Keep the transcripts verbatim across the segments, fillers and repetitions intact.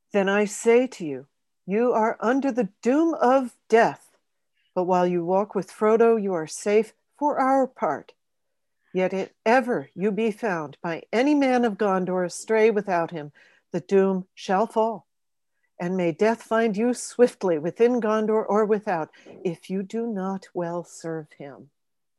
Then I say to you, you are under the doom of death. But while you walk with Frodo, you are safe for our part. Yet if ever you be found by any man of Gondor astray without him, the doom shall fall. And may death find you swiftly within Gondor or without, if you do not well serve him.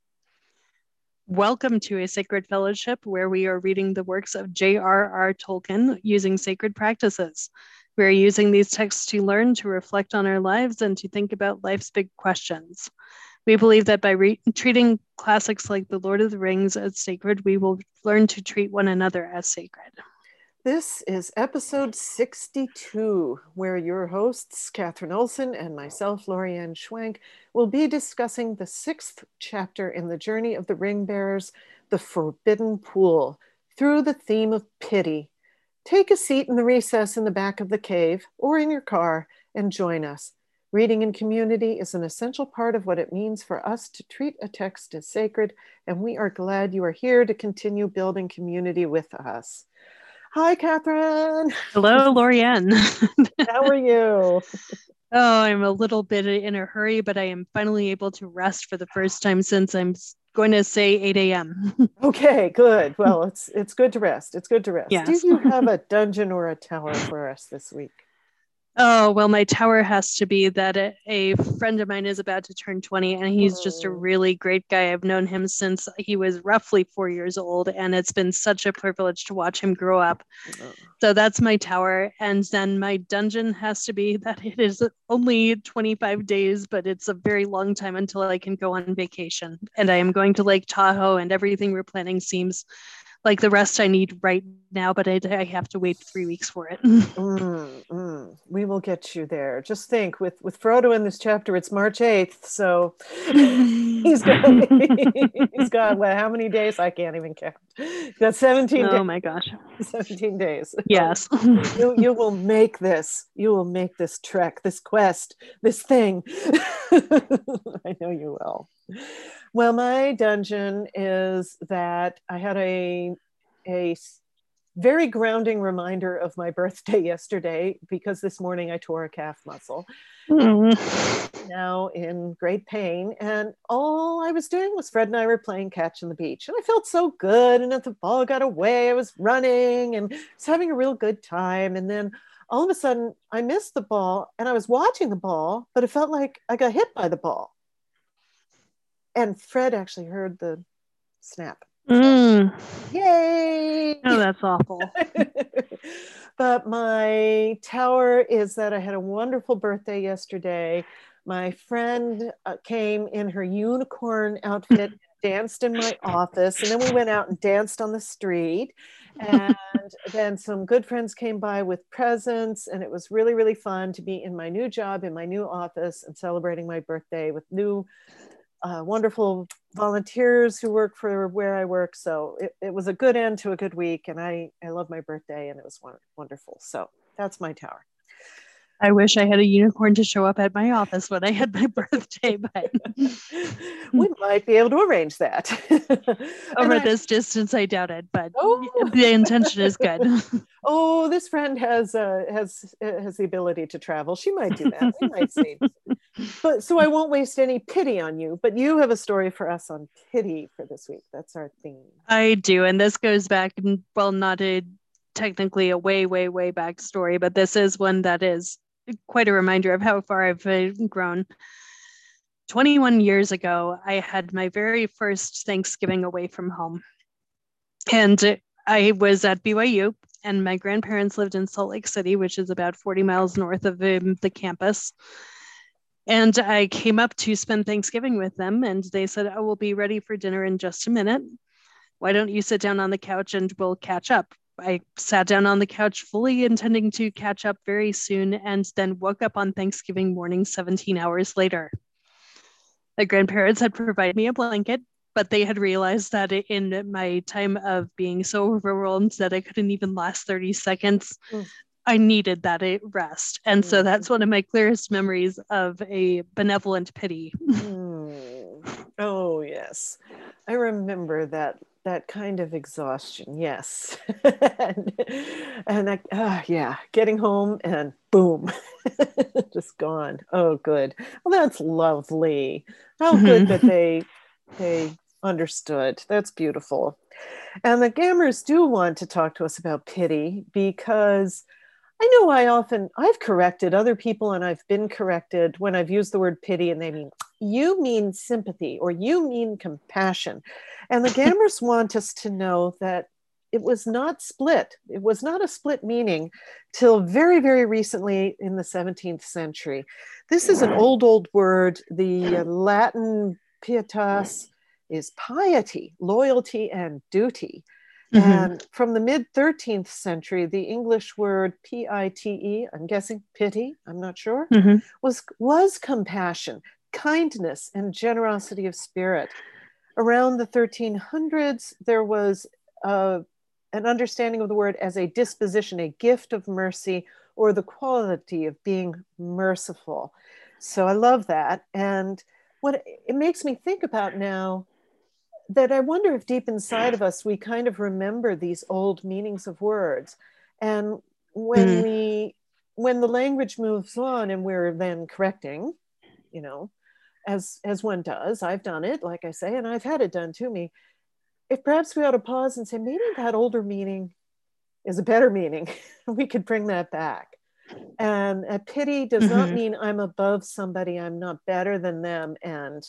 Welcome to A Sacred Fellowship, where we are reading the works of J R R Tolkien using sacred practices. We're using these texts to learn, to reflect on our lives, and to think about life's big questions. We believe that by re- treating classics like The Lord of the Rings as sacred, we will learn to treat one another as sacred. This is episode sixty-two, where your hosts, Catherine Olson and myself, Lorianne Schwenk, will be discussing the sixth chapter in the Journey of the Ring Bearers, The Forbidden Pool, through the theme of pity. Take a seat in the recess in the back of the cave or in your car and join us. Reading in community is an essential part of what it means for us to treat a text as sacred, and we are glad you are here to continue building community with us. Hi, Catherine. Hello, Lorianne. How are you? Oh, I'm a little bit in a hurry, but I am finally able to rest for the first time since I'm going to say eight a.m. Okay, good. Well, it's it's good to rest. It's good to rest. Yes. Do you have a dungeon or a tower for us this week? Oh, well, my tower has to be that a, a friend of mine is about to turn twenty, and he's Mm. just a really great guy. I've known him since he was roughly four years old, and it's been such a privilege to watch him grow up. Oh. So that's my tower. And then my dungeon has to be that it is only twenty-five days, but it's a very long time until I can go on vacation. And I am going to Lake Tahoe, and everything we're planning seems like the rest I need right now, but I, I have to wait three weeks for it. mm, mm. We will get you there. Just think, with, with Frodo in this chapter, it's March eighth, so he's got, he's got, well, how many days? I can't even count. He's got seventeen oh days. Oh my gosh. seventeen days. Yes. you, you will make this. You will make this trek, this quest, this thing. I know you will. Well, my dungeon is that I had a, a very grounding reminder of my birthday yesterday, because this morning I tore a calf muscle. Mm. Now in great pain, and all I was doing was Fred and I were playing catch on the beach, and I felt so good, and if the ball got away, I was running and was having a real good time. And then all of a sudden I missed the ball, and I was watching the ball, but it felt like I got hit by the ball. And Fred actually heard the snap. So, mm. Yay! Oh, that's awful. But my tower is that I had a wonderful birthday yesterday. My friend uh, came in her unicorn outfit, danced in my office, and then we went out and danced on the street. And then some good friends came by with presents, and it was really, really fun to be in my new job, in my new office, and celebrating my birthday with new Uh, wonderful volunteers who work for where I work. So it, it was a good end to a good week, and I, I love my birthday, and it was wonderful. So that's my tower. I wish I had a unicorn to show up at my office when I had my birthday, but we might be able to arrange that. Over I... this distance, I doubt it, but oh. The intention is good. Oh, this friend has uh, has has the ability to travel. She might do that. We might see. But so I won't waste any pity on you, but you have a story for us on pity for this week. That's our theme. I do, and this goes back, well, not a technically a way, way, way back story, but this is one that is quite a reminder of how far I've grown. twenty-one years ago, I had my very first Thanksgiving away from home. And I was at B Y U, and my grandparents lived in Salt Lake City, which is about forty miles north of the, the campus. And I came up to spend Thanksgiving with them, and they said, "I will be ready for dinner in just a minute. Why don't you sit down on the couch and we'll catch up?" I sat down on the couch, fully intending to catch up very soon, and then woke up on Thanksgiving morning, seventeen hours later. My grandparents had provided me a blanket, but they had realized that in my time of being so overwhelmed that I couldn't even last thirty seconds, mm. I needed that rest. And mm. so that's one of my clearest memories of a benevolent pity. Mm. Oh, yes. I remember that that kind of exhaustion, yes. and and I, uh, yeah, getting home and boom, just gone. Oh, good. Well, that's lovely. How good that Mm-hmm. they they understood. That's beautiful. And the Gammers do want to talk to us about pity because I know I often, I've corrected other people and I've been corrected when I've used the word pity and they mean, you mean sympathy or you mean compassion. And the Gammers want us to know that it was not split. It was not a split meaning till very, very recently in the seventeenth century. This is an old, old word. The Latin pietas is piety, loyalty, and duty. Mm-hmm. And from the mid thirteenth century, the English word P I T E, I'm guessing pity, I'm not sure, Mm-hmm. was, was compassion, kindness, and generosity of spirit. Around the thirteen hundreds, there was uh, an understanding of the word as a disposition, a gift of mercy, or the quality of being merciful. So I love that. And what it makes me think about now, that I wonder if deep inside of us we kind of remember these old meanings of words. And when Mm-hmm. we when the language moves on and we're then correcting, you know, as as one does, I've done it, like I say, and I've had it done to me. If perhaps we ought to pause and say, maybe that older meaning is a better meaning. We could bring that back. And a pity does not Mm-hmm. mean I'm above somebody, I'm not better than them, and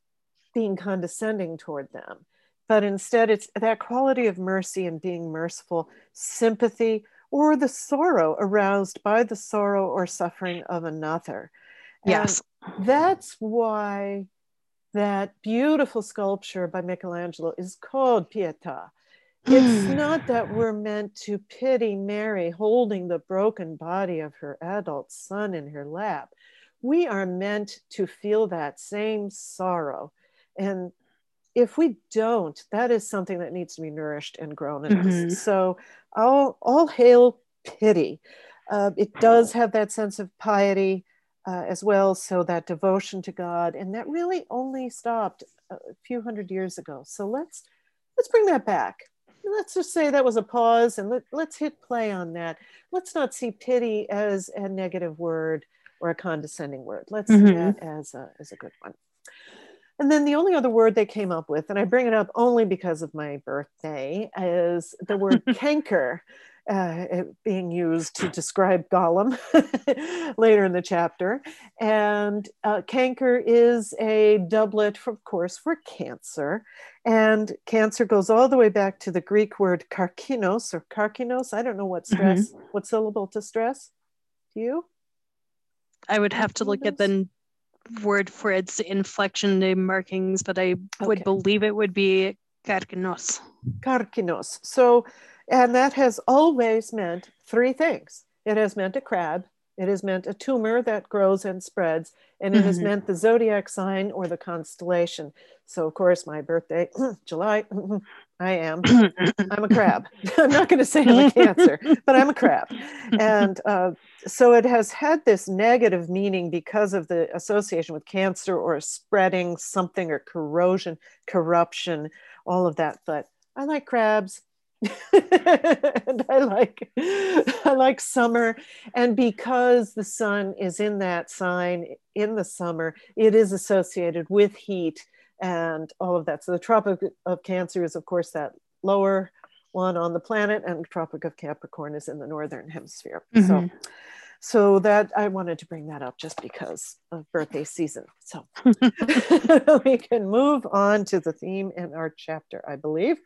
being condescending toward them. But instead, it's that quality of mercy and being merciful, sympathy, or the sorrow aroused by the sorrow or suffering of another. And Yes. that's why that beautiful sculpture by Michelangelo is called Pietà. It's not that we're meant to pity Mary holding the broken body of her adult son in her lap. We are meant to feel that same sorrow. And if we don't, that is something that needs to be nourished and grown in us. Mm-hmm. So all, all hail pity. Uh, it does have that sense of piety uh, as well. So that devotion to God, and that really only stopped a few hundred years ago. So let's let's bring that back. Let's just say that was a pause, and let, let's hit play on that. Let's not see pity as a negative word or a condescending word. Let's see Mm-hmm. that as a, as a good one. And then the only other word they came up with, and I bring it up only because of my birthday, is the word canker, uh, being used to describe Gollum later in the chapter. And uh, canker is a doublet, for, of course, for cancer. And cancer goes all the way back to the Greek word karkinos or karkinos. I don't know what stress, Mm-hmm. what syllable to stress. Do you? I would have to look at the word for its inflection name markings, but I would Okay. believe it would be karkinos. Karkinos. So, and that has always meant three things. It has meant a crab, it has meant a tumor that grows and spreads, and it has Mm-hmm. meant the zodiac sign or the constellation. So, of course, my birthday, July, I am. I'm a crab. I'm not going to say I'm a Cancer, but I'm a crab. And uh, so it has had this negative meaning because of the association with cancer or spreading something or corrosion, corruption, all of that. But I like crabs. And I like I like summer, and because the sun is in that sign in the summer, it is associated with heat and all of that. So the Tropic of Cancer is, of course, that lower one on the planet, and the Tropic of Capricorn is in the northern hemisphere. Mm-hmm. So so that I wanted to bring that up just because of birthday season. So we can move on to the theme in our chapter, I believe.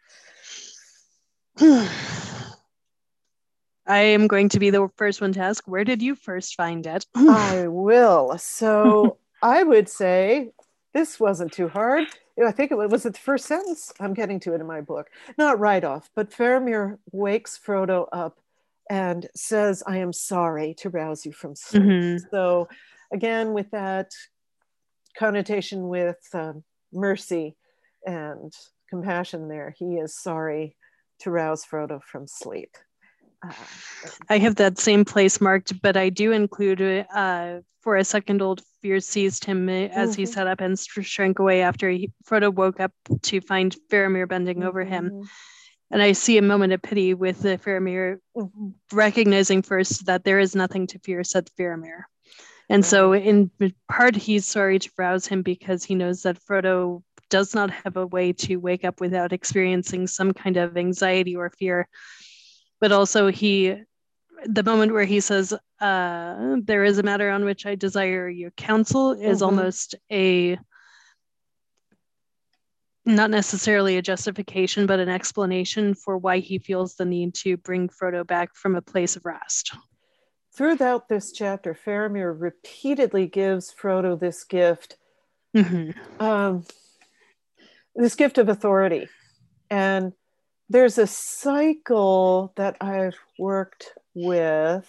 I am going to be the first one to ask, where did you first find it? I will. So I would say this wasn't too hard. I think it was, was it the first sentence? I'm getting to it in my book. Not right off, but Faramir wakes Frodo up and says, I am sorry to rouse you from sleep. Mm-hmm. So again, with that connotation with um, mercy and compassion there, he is sorry to rouse Frodo from sleep. I have that same place marked, but I do include uh, for a second old fear seized him as mm-hmm. he sat up and shrank away after he, Frodo woke up to find Faramir bending mm-hmm. over him. And I see a moment of pity with the Faramir mm-hmm. recognizing first that there is nothing to fear, said Faramir. And right. so in part, he's sorry to rouse him because he knows that Frodo does not have a way to wake up without experiencing some kind of anxiety or fear. But also he, the moment where he says, uh, there is a matter on which I desire your counsel is mm-hmm. almost a, not necessarily a justification, but an explanation for why he feels the need to bring Frodo back from a place of rest. Throughout this chapter, Faramir repeatedly gives Frodo this gift, mm-hmm. um, this gift of authority. And there's a cycle that I've worked with.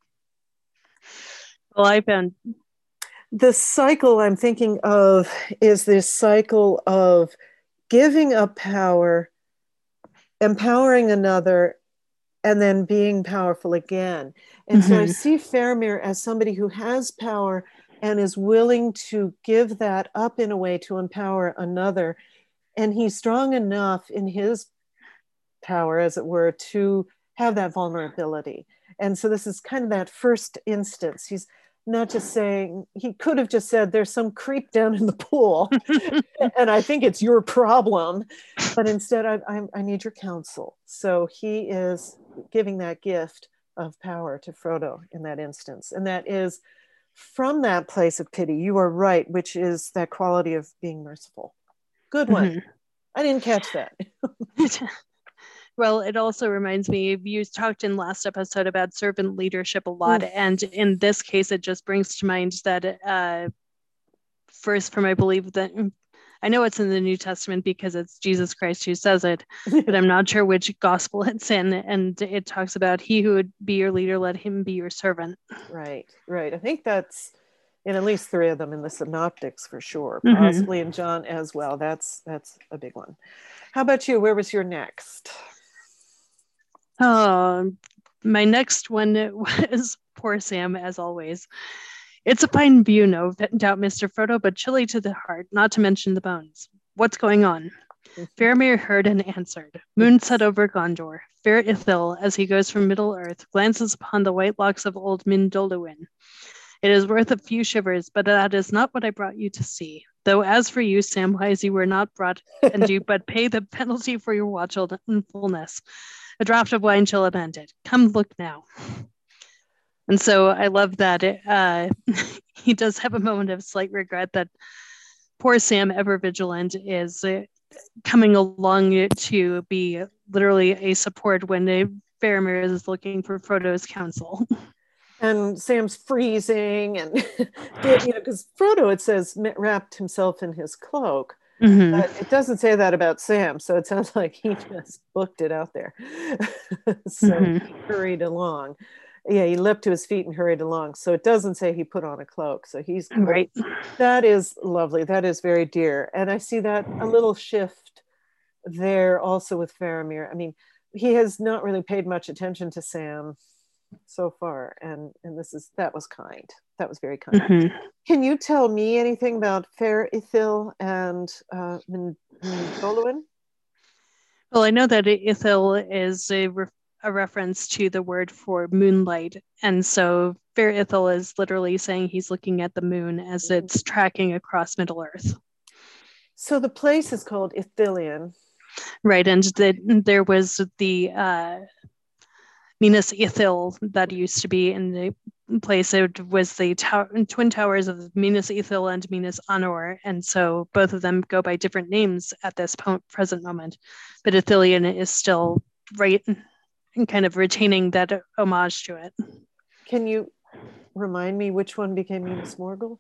Well, I found the cycle I'm thinking of is this cycle of giving up power, empowering another, and then being powerful again. And mm-hmm. so I see Faramir as somebody who has power and is willing to give that up in a way to empower another. And he's strong enough in his power, as it were, to have that vulnerability. And so this is kind of that first instance. He's not just saying, he could have just said, there's some creep down in the pool and I think it's your problem. But instead, I, I, I need your counsel. So he is giving that gift of power to Frodo in that instance. And that is from that place of pity, you are right, which is that quality of being merciful. Good one. Mm-hmm. I didn't catch that. Well, it also reminds me, you talked in last episode about servant leadership a lot. Mm. And in this case, it just brings to mind that uh, first from, I believe that, I know it's in the New Testament because it's Jesus Christ who says it, but I'm not sure which gospel it's in. And it talks about he who would be your leader, let him be your servant. Right, right. I think that's in at least three of them in the Synoptics for sure, possibly mm-hmm. in John as well. That's, that's a big one. How about you? Where was your next? Oh, my next one was poor Sam, as always. It's a fine view, no doubt, Mister Frodo, but chilly to the heart, not to mention the bones. What's going on? Faramir heard and answered. Moon set over Gondor. Fair Ithil, as he goes from Middle-earth, glances upon the white locks of old Mindolluin. It is worth a few shivers, but that is not what I brought you to see. Though as for you, Samwise, you were not brought, and you but pay the penalty for your watchfulness. A draught of wine shall amend it. Come look now. And so I love that it, uh, he does have a moment of slight regret that poor Sam, ever vigilant, is uh, coming along to be literally a support when uh, Faramir is looking for Frodo's counsel. And Sam's freezing, and you know, because Frodo, it says, wrapped himself in his cloak. Mm-hmm. But it doesn't say that about Sam, so it sounds like he just booked it out there. so mm-hmm. he hurried along. Yeah, he leapt to his feet and hurried along. So it doesn't say he put on a cloak. So he's cool. Right. That is lovely. That is very dear. And I see that a little shift there also with Faramir. I mean, he has not really paid much attention to Sam so far, and and this is that was kind. That was very kind. Mm-hmm. Can you tell me anything about Fair Ithil and uh, Mindolluin? Well, I know that Ithil is a, re- a reference to the word for moonlight, and so Fair Ithil is literally saying he's looking at the moon as it's tracking across Middle Earth. So the place is called Ithilien, right? And the, there was the uh, Minas Ithil that used to be in the place. It was the tower, twin towers of Minas Ithil and Minas Anor, and so both of them go by different names at this po- present moment. But Ithilien is still right and kind of retaining that homage to it. Can you remind me which one became Minas Morgul?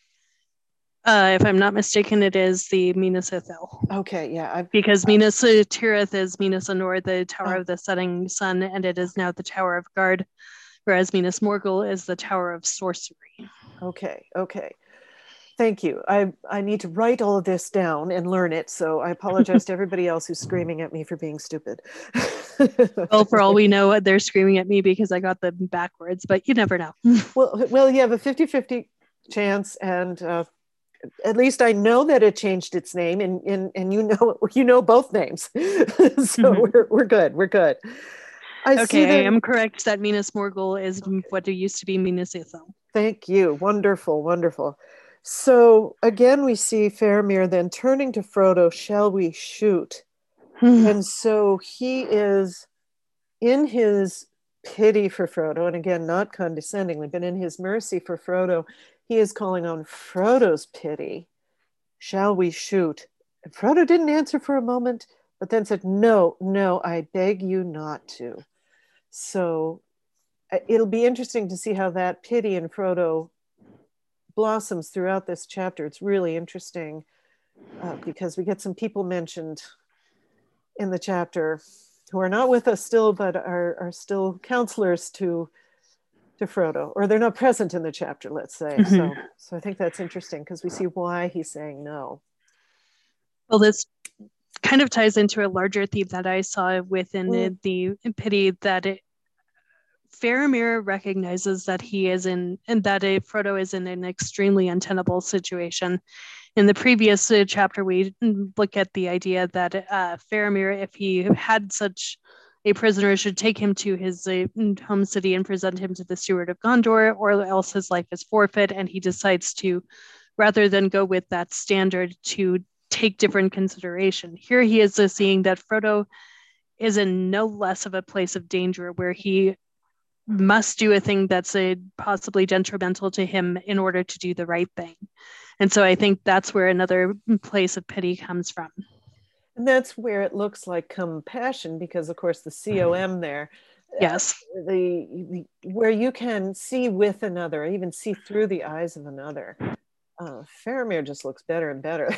Uh, if I'm not mistaken, it is the Minas Ithil. Okay, yeah. I've, because Minas Tirith is Minas Anor, the Tower oh. of the Setting Sun, and it is now the Tower of Guard, whereas Minas Morgul is the Tower of Sorcery. Okay, okay. Thank you. I, I need to write all of this down and learn it, so I apologize to everybody else who's screaming at me for being stupid. Well, for all we know, they're screaming at me because I got them backwards, but you never know. well, well, you have a fifty-fifty chance, and uh, at least I know that it changed its name, and and, and you know you know both names, so mm-hmm. we're we're good. We're good. I okay, see that, I am correct that Minas Morgul is okay. what it used to be Minas Ithil. Thank you. Wonderful, wonderful. So again, we see Faramir then turning to Frodo, shall we shoot? And so he is, in his pity for Frodo, and again, not condescendingly, but in his mercy for Frodo, he is calling on Frodo's pity. Shall we shoot? And Frodo didn't answer for a moment, but then said, no, no, I beg you not to. So it'll be interesting to see how that pity in Frodo blossoms throughout this chapter. It's really interesting uh, because we get some people mentioned in the chapter who are not with us still, but are, are still counselors to to Frodo, or they're not present in the chapter, let's say. Mm-hmm. So, so I think that's interesting because we see why he's saying no. Well, this kind of ties into a larger theme that I saw within mm. the pity, that it, Faramir recognizes that he is in, and that a, Frodo is in an extremely untenable situation. In the previous uh, chapter, we look at the idea that uh, Faramir, if he had such a prisoner, should take him to his uh, home city and present him to the Steward of Gondor, or else his life is forfeit, and he decides to, rather than go with that standard, to take different consideration. Here he is uh, seeing that Frodo is in no less of a place of danger, where he must do a thing that's uh, possibly detrimental to him in order to do the right thing. And so I think that's where another place of pity comes from. And that's where it looks like compassion, because of course the C O M there, yes, uh, the, the where you can see with another, even see through the eyes of another. Uh, Faramir just looks better and better.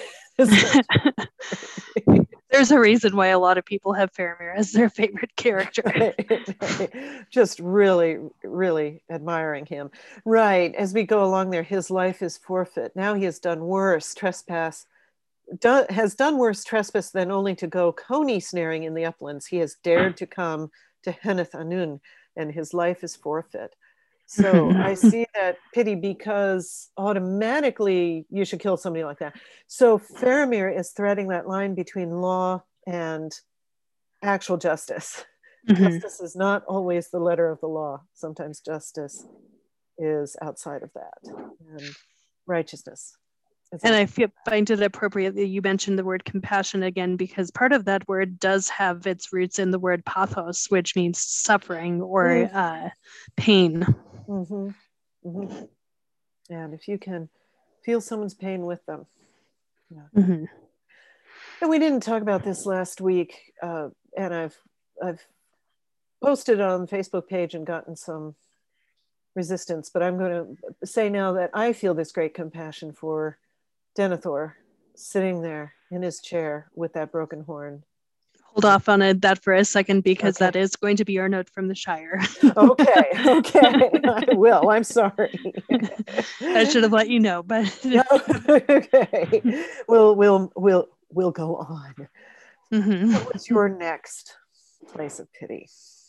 There's a reason why a lot of people have Faramir as their favorite character. Just really, really admiring him. Right, as we go along there, his life is forfeit. Now he has done worse trespass, do, has done worse trespass than only to go coney snaring in the uplands. He has dared to come to Henneth Anun, and his life is forfeit. So I see that pity, because automatically you should kill somebody like that. So Faramir is threading that line between law and actual justice. Mm-hmm. Justice is not always the letter of the law. Sometimes justice is outside of that, and righteousness. And I feel, find it appropriate that you mentioned the word compassion again, because part of that word does have its roots in the word pathos, which means suffering or mm. uh, pain. Mm-hmm. Mm-hmm. And if you can feel someone's pain with them. Yeah. Mm-hmm. And we didn't talk about this last week, uh, and I've I've posted on the Facebook page and gotten some resistance, but I'm going to say now that I feel this great compassion for Denethor, sitting there in his chair with that broken horn. Hold off on it, that for a second, because okay. that is going to be our note from the Shire. okay, okay, I will. I'm sorry. I should have let you know, but okay, we'll we'll we'll we'll go on. Mm-hmm. What was your next place of pity?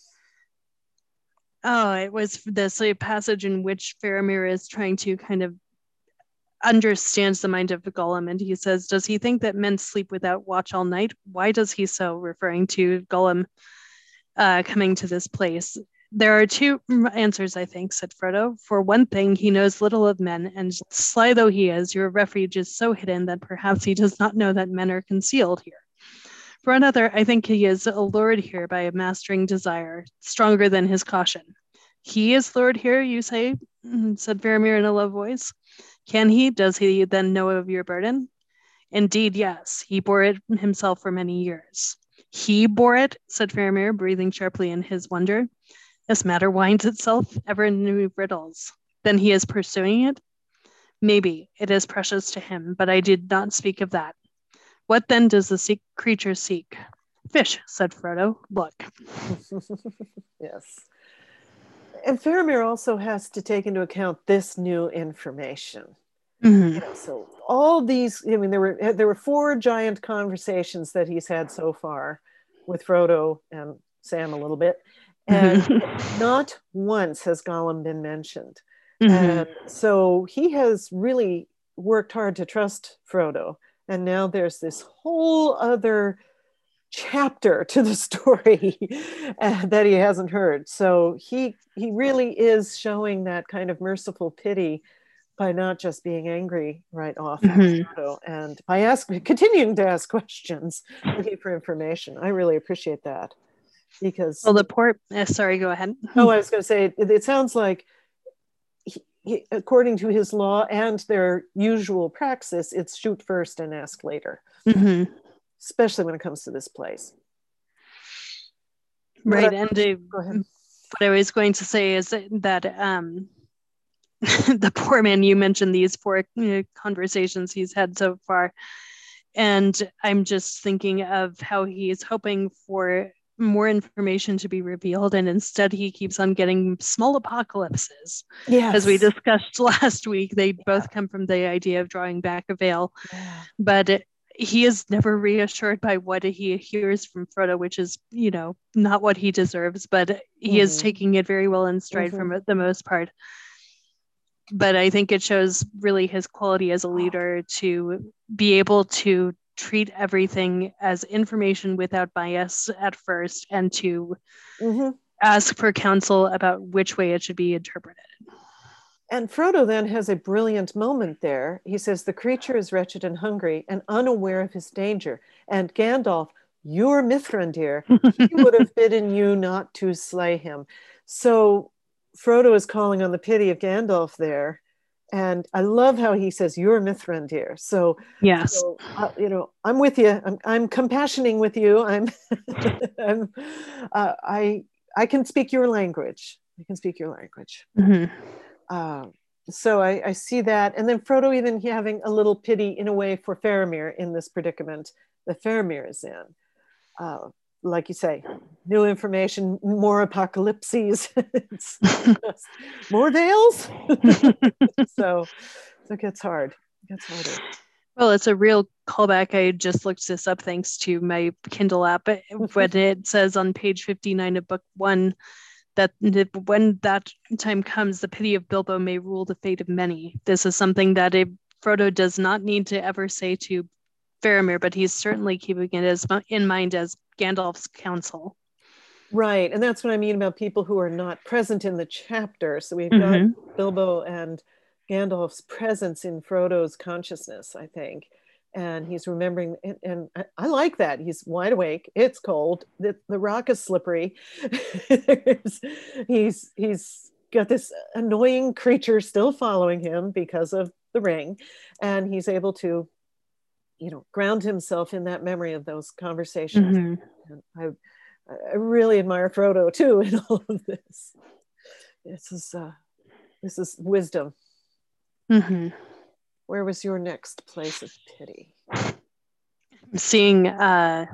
Oh, it was this a passage in which Faramir is trying to kind of understands the mind of Gollum, and he says, does he think that men sleep without watch all night? Why does he so? Referring to Gollum uh, coming to this place. There are two answers, I think, said Frodo. For one thing, he knows little of men, and sly though he is, your refuge is so hidden that perhaps he does not know that men are concealed here. For another, I think he is allured here by a mastering desire, stronger than his caution. He is lured here, you say? Said Faramir in a low voice. Can he? Does he then know of your burden? Indeed, yes. He bore it himself for many years. He bore it, said Faramir, breathing sharply in his wonder. This matter winds itself, ever in new riddles. Then he is pursuing it? Maybe. It is precious to him, but I did not speak of that. What then does the seek creature seek? Fish, said Frodo. Look. Yes. And Faramir also has to take into account this new information. Mm-hmm. You know, so all these, I mean, there were there were four giant conversations that he's had so far with Frodo and Sam a little bit, and not once has Gollum been mentioned. Mm-hmm. And so he has really worked hard to trust Frodo. And now there's this whole other chapter to the story uh, that he hasn't heard. So he he really is showing that kind of merciful pity by not just being angry right off, Mm-hmm. and by asking, continuing to ask questions, looking for information. I really appreciate that, because well, the poor. Uh, sorry, go ahead. oh, I was going to say, it, it sounds like, he, he, according to his law and their usual praxis, it's shoot first and ask later, mm-hmm. especially when it comes to this place. Right, I, and uh, what I was going to say is that um, the poor man, you mentioned these four uh, conversations he's had so far, and I'm just thinking of how he's hoping for more information to be revealed, and instead he keeps on getting small apocalypses. Yes. As we discussed last week, they yeah. both come from the idea of drawing back a veil. Yeah. But he is never reassured by what he hears from Frodo, which is, you know, not what he deserves, but he mm-hmm. is taking it very well in stride mm-hmm. for the most part. But I think it shows really his quality as a leader to be able to treat everything as information without bias at first, and to mm-hmm. ask for counsel about which way it should be interpreted. And Frodo then has a brilliant moment there. He says, the creature is wretched and hungry and unaware of his danger. And Gandalf, you're Mithrandir. He would have bidden you not to slay him. So Frodo is calling on the pity of Gandalf there. And I love how he says, you're Mithrandir. So, yes, so, uh, you know, I'm with you. I'm, I'm compassioning with you. I'm, I'm uh, I, I can speak your language. I can speak your language. Mm-hmm. Uh, so I, I see that. And then Frodo even having a little pity in a way for Faramir in this predicament that Faramir is in. Uh, like you say, new information, more apocalypses, it's just more veils. so, so it gets hard. It gets harder. Well, it's a real callback. I just looked this up thanks to my Kindle app, but it says on page fifty-nine of book one that when that time comes, the pity of Bilbo may rule the fate of many. This is something that a Frodo does not need to ever say to Faramir, but he's certainly keeping it as in mind as Gandalf's counsel. Right, and that's what I mean about people who are not present in the chapter. So we've got mm-hmm. Bilbo and Gandalf's presence in Frodo's consciousness, I think. And he's remembering, and, and I, I like that. He's wide awake. It's cold. The, the rock is slippery. he's he's got this annoying creature still following him because of the ring, and he's able to, you know, ground himself in that memory of those conversations. Mm-hmm. And I I really admire Frodo too in all of this. This is uh, this is wisdom. Mm-hmm. Where was your next place of pity? I'm seeing uh,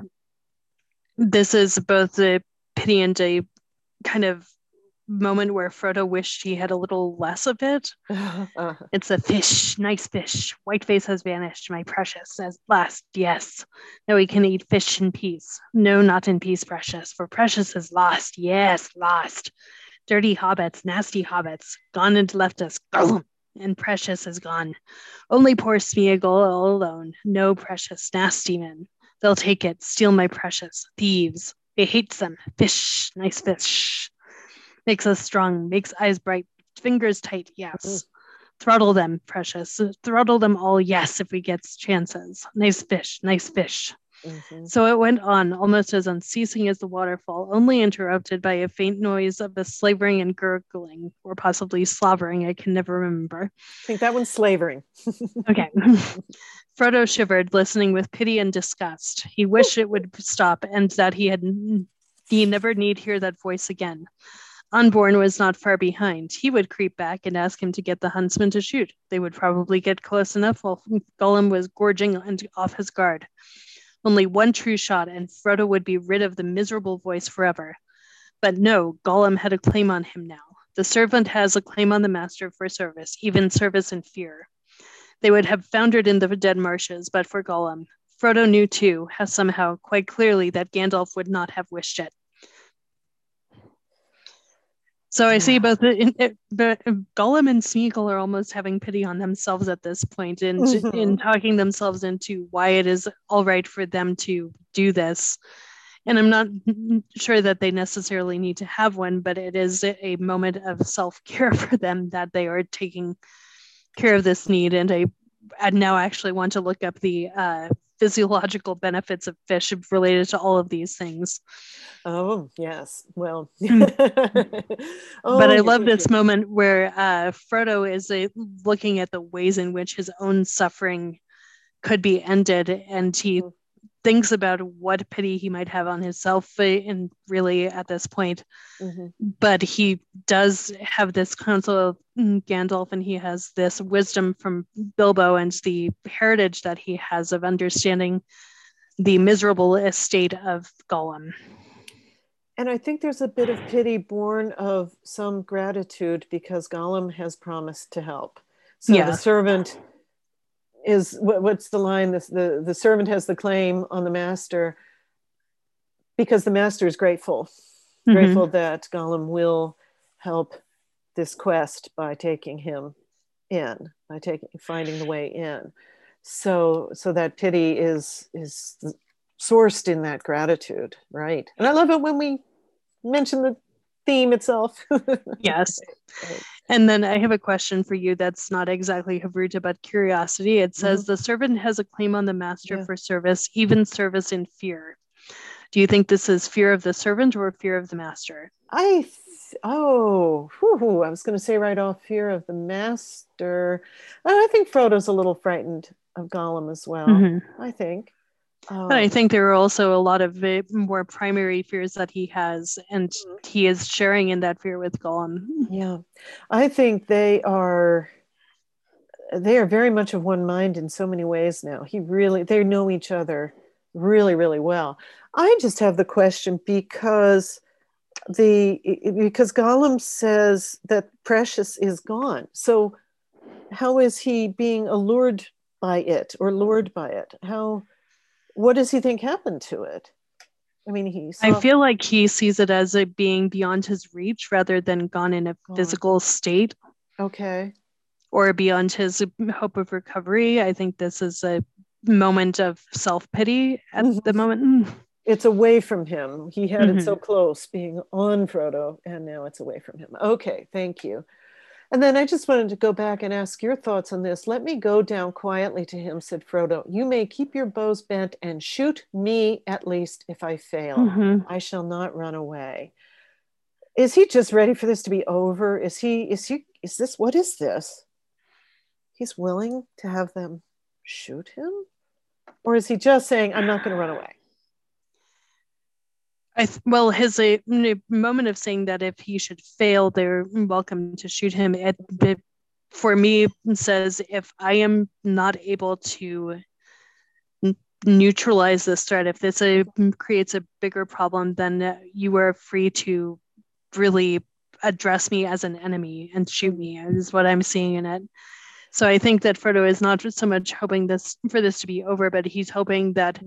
this is both a pity and a kind of moment where Frodo wished he had a little less of it. Uh-huh. It's a fish, nice fish. Whiteface has vanished, my precious. At last, yes. Now we can eat fish in peace. No, not in peace, precious, for precious is lost. Yes, lost. Dirty hobbits, nasty hobbits, gone and left us. Gollum. And precious is gone. Only poor Smeagol alone. No precious, nasty men. They'll take it, steal my precious. Thieves. He hates them. Fish, nice fish. Makes us strong, makes eyes bright, fingers tight, yes. Mm. Throttle them, precious. Throttle them all, yes, if we get chances. Nice fish, nice fish. Mm-hmm. So it went on, almost as unceasing as the waterfall, only interrupted by a faint noise of a slavering and gurgling, or possibly slavering, I can never remember. I think that one's slavering. Okay. Frodo shivered, listening with pity and disgust. He wished it would stop, and that he had he never need hear that voice again. Unborn was not far behind. He would creep back and ask him to get the huntsman to shoot. They would probably get close enough while Gollum was gorging and off his guard. Only one true shot, and Frodo would be rid of the miserable voice forever. But no, Gollum had a claim on him now. The servant has a claim on the master for service, even service in fear. They would have foundered in the dead marshes, but for Gollum. Frodo knew too, how somehow, quite clearly, that Gandalf would not have wished it. So I see Yeah. both the, in, it, but Gollum and Smeagol are almost having pity on themselves at this point, and in Mhm. talking themselves into why it is all right for them to do this. And I'm not sure that they necessarily need to have one, but it is a moment of self care for them that they are taking care of this need. And I, I now actually want to look up the uh, physiological benefits of fish related to all of these things. Oh, yes. Well, But oh, I you love think this you. moment where uh, Frodo is uh, looking at the ways in which his own suffering could be ended, and he Mhm. thinks about what pity he might have on himself, uh, and really at this point. Mhm. But he does have this counsel of Gandalf, and he has this wisdom from Bilbo and the heritage that he has of understanding the miserable estate of Gollum. And I think there's a bit of pity born of some gratitude because Gollum has promised to help. So the Yeah. servant is what, what's the line? This, the the servant has the claim on the master because the master is grateful, Mm-hmm. grateful that Gollum will help this quest by taking him in, by taking finding the way in. So so that pity is is sourced in that gratitude, right? And I love it when we mention the theme itself. Yes. Right. And then I have a question for you that's not exactly Havruta, but curiosity. It Mhm. says the servant has a claim on the master Yeah. for service, even service in fear. Do you think this is fear of the servant or fear of the master? I th- oh, whew, I was going to say right off fear of the master. I think Frodo's a little frightened of Gollum as well. Mm-hmm. I think. But I Um, think there are also a lot of uh, more primary fears that he has, and he is sharing in that fear with Gollum. yeah, I think they are they are very much of one mind in so many ways now. He really they know each other really really well. I just have the question because the because Gollum says that Precious is gone. So how is he being allured by it or lured by it? How what does he think happened to it? I mean, he I saw feel like he sees it as a being beyond his reach rather than gone in a gone. physical state Okay. or beyond his hope of recovery. I think this is a moment of self pity at the Mhm. moment. It's away from him. He had it so Mm-hmm. close being on Frodo, and now it's away from him. Okay, thank you. And then I just wanted to go back and ask your thoughts on this. Let me go down quietly to him, said Frodo. You may keep your bows bent and shoot me at least if I fail. Mm-hmm. I shall not run away. Is he just ready for this to be over? Is he, is he, is this, what is this? He's willing to have them shoot him? Or is he just saying, I'm not going to run away? I th- well, his a moment of saying that if he should fail, they're welcome to shoot him. It, it for me says if I am not able to n- neutralize this threat, if this uh, creates a bigger problem, then uh, you are free to really address me as an enemy and shoot Mm-hmm. me. Is what I'm seeing in it. So I think that Frodo is not so much hoping this for this to be over, but he's hoping that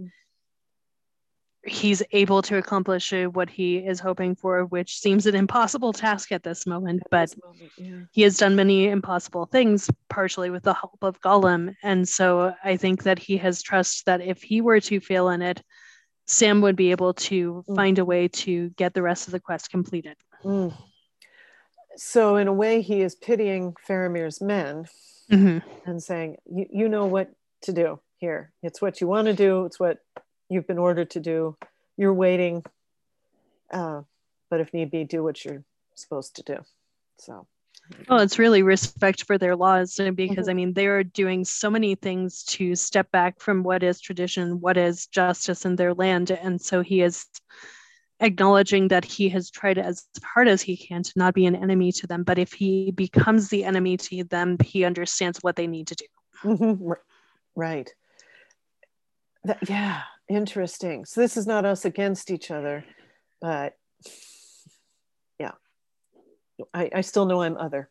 he's able to accomplish uh, what he is hoping for, which seems an impossible task at this moment. At But this moment, yeah. he has done many impossible things, partially with the help of Gollum. And so I think that he has trust that if he were to fail in it, Sam would be able to Mm. find a way to get the rest of the quest completed. Mm. So, in a way, he is pitying Faramir's men Mm-hmm. and saying, you, you know what to do here. It's what you want to do, it's what you've been ordered to do. You're waiting, uh, but if need be, do what you're supposed to do. So, Well, it's really respect for their laws because mhm. I mean they're doing so many things to step back from what is tradition, what is justice in their land, and so he is acknowledging that he has tried as hard as he can to not be an enemy to them. But if he becomes the enemy to them, he understands what they need to do. Mhm. Right. That, yeah, interesting. So, this is not us against each other, but yeah, I, I still know I'm other.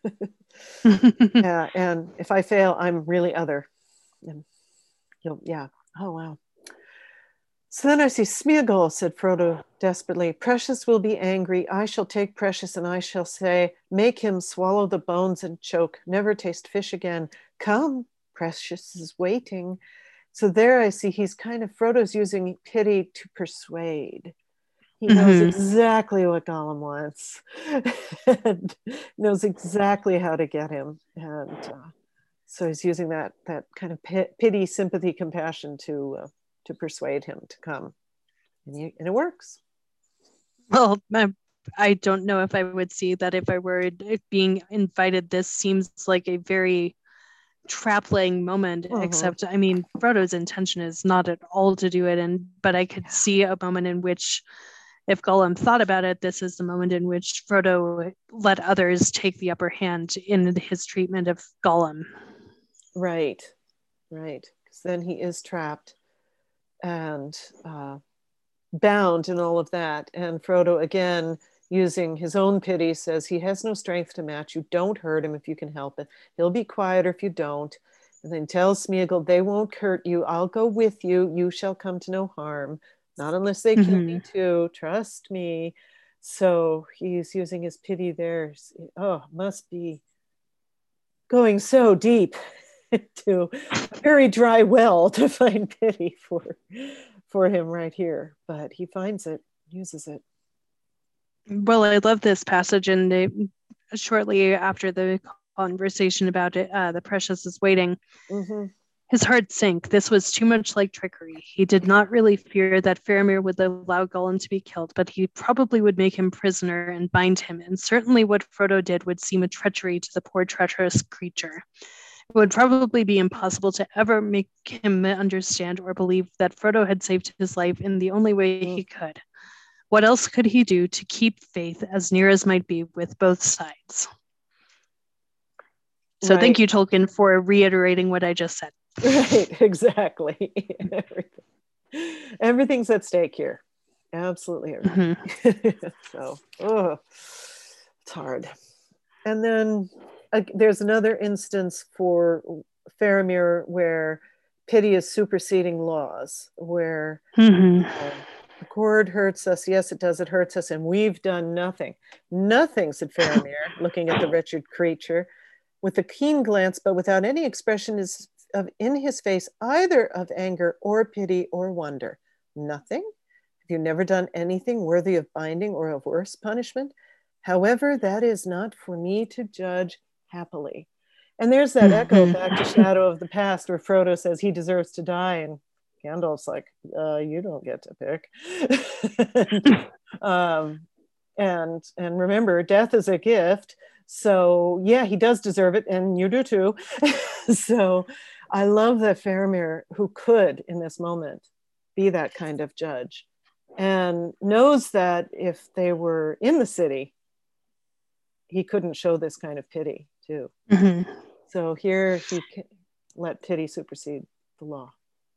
Yeah, and if I fail, I'm really other. And you'll, yeah. Oh wow. So then I see Smeagol, said Frodo desperately. Precious will be angry. I shall take Precious and I shall say, make him swallow the bones and choke, never taste fish again. Come, Precious is waiting. So there I see he's kind of, Frodo's using pity to persuade. He knows Mm-hmm. exactly what Gollum wants and knows exactly how to get him. And uh, so he's using that that kind of pity, sympathy, compassion to uh, to persuade him to come, and, you, and it works. Well, I, I don't know if I would see that if I were being invited. This seems like a very trap-laying moment. Mm-hmm. Except, I mean, Frodo's intention is not at all to do it, and but I could yeah. see a moment in which, if Gollum thought about it, this is the moment in which Frodo let others take the upper hand in his treatment of Gollum. Right, right. Because then he is trapped and uh, bound and all of that. And Frodo, again, using his own pity, says he has no strength to match you. Don't hurt him if you can help it. He'll be quieter if you don't. And then tells Smeagol, they won't hurt you. I'll go with you. You shall come to no harm. Not unless they kill mm-hmm. me too. Trust me. So he's using his pity there. Oh, must be going so deep to a very dry well to find pity for for him right here. But he finds it, uses it. Well, I love this passage, and they, shortly after the conversation about it, uh, the Precious is waiting. Mm-hmm. His heart sank. This was too much like trickery. He did not really fear that Faramir would allow Gollum to be killed, but he probably would make him prisoner and bind him, and certainly what Frodo did would seem a treachery to the poor treacherous creature. It would probably be impossible to ever make him understand or believe that Frodo had saved his life in the only way he could. What else could he do to keep faith as near as might be with both sides? So right. Thank you, Tolkien, for reiterating what I just said. Right, exactly. Everything. Everything's at stake here. Absolutely everything. Mm-hmm. So, oh, it's hard. And then uh, there's another instance for Faramir where pity is superseding laws, where mm-hmm. uh, the cord hurts us. Yes, it does. It hurts us. And we've done nothing. Nothing, said Faramir, looking at the wretched creature with a keen glance, but without any expression is of in his face either of anger or pity or wonder. Nothing? Have you never done anything worthy of binding or of worse punishment? However, that is not for me to judge happily. And there's that echo back to Shadow of the Past where Frodo says he deserves to die, and Gandalf's like, uh, you don't get to pick. and, um, and, and remember, death is a gift. So yeah, he does deserve it, and you do too. So I love that Faramir, who could in this moment be that kind of judge, and knows that if they were in the city, he couldn't show this kind of pity too. Mm-hmm. So here he let pity supersede the law.